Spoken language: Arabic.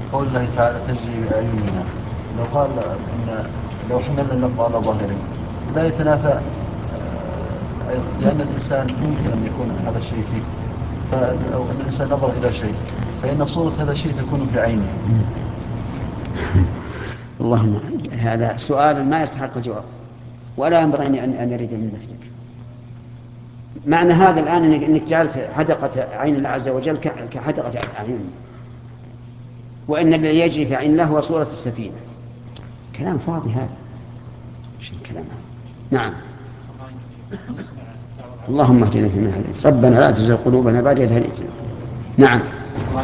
قول الله تعالى تجري بأعيننا، لو قال إن لو حملنا اللفظ على ظاهره لا يتنافى، لأن الإنسان ممكن أن يكون هذا الشيء فيه، فلو أن الإنسان نظر إلى شيء فإن صورة هذا الشيء تكون في عينه. اللهم، هذا سؤال ما يستحق الجواب، ولا ينبغي أن يريد من نفسك. معنى هذا الآن أنك جعلت حدقة عين الله عز وجل كحدقة عين، وإن الذي يجري في عين الله هو صورة السفينة. كلام فاضي هذا، شو الكلام هذا؟ نعم. اللهم اهدنا فيمن هديت، ربنا لا تزغ قلوبنا بعد إذ هديتنا. نعم.